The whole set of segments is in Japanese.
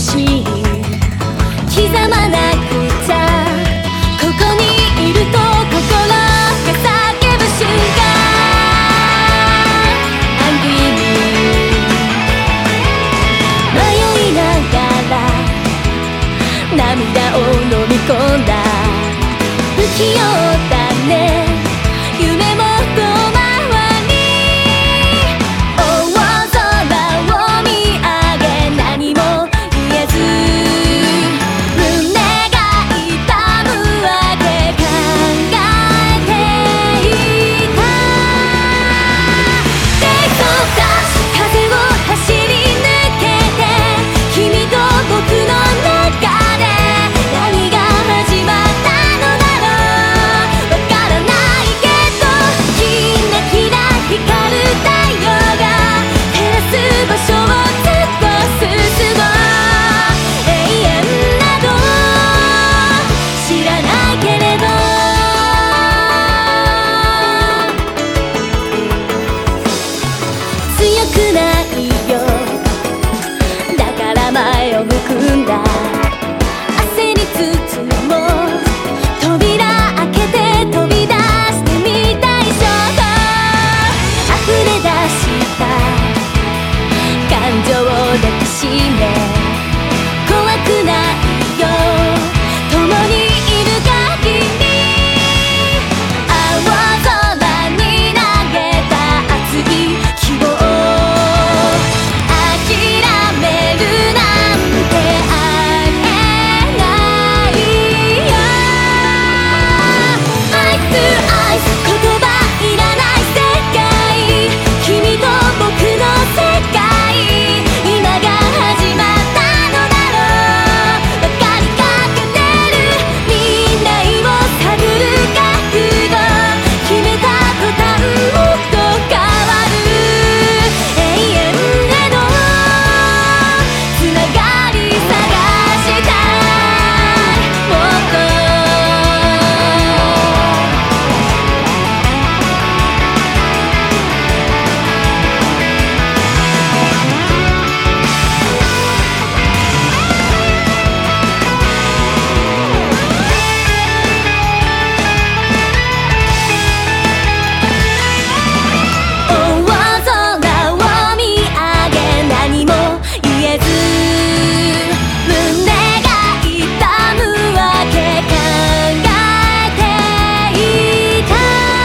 しい刻まなくちゃここにいると心が叫ぶ瞬間 Angry Me 迷いながら涙を飲み込んだ不器用だね夢も遠回り大空を見上げ何も言えず胸が痛むわけ考えていたテイクオフダッシュ風を走り抜けて君と僕の中で何が始まったのだろうわからないけどキラキラ光る太陽が照らす場所をずっと進もう永遠など知らないけれど強くないよだから前を向くんだ焦りつつも扉開けて飛び出してみたい衝動溢れ出した感情を抱きしめ怖くないよ共にいる限り青空に投げた熱い希望諦めるなんてありえないよ Eye to Eyes 言葉いらない世界君と僕の世界今が始まったのだろう分かりかけてる未来を探る覚悟決めた途端もっと変わる永遠へのつながり探したいもっと大空を見上げ何も言えず胸が痛むわけ考えていた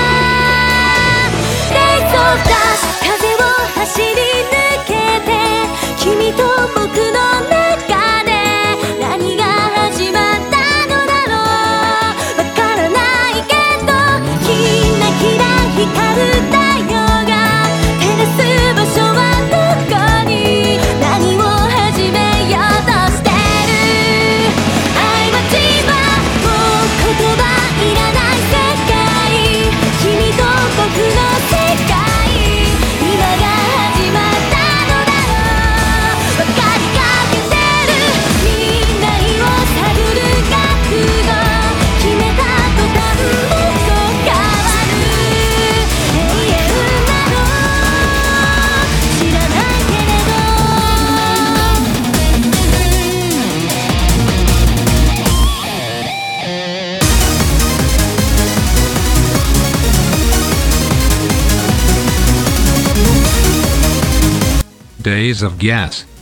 レイソーダッシュ風を走り抜けて君と僕の中で何が始まったのだろうわからないけどキラキラ光る太陽が照らす場所はどこに何を始めようとしてる I'm a dreamer もう言葉いらない世界君と僕の世界今が始まったのだろう分かりかけてる未来を探る覚悟決めた途端もっと変わる永遠なの知らないけれど Days of Gas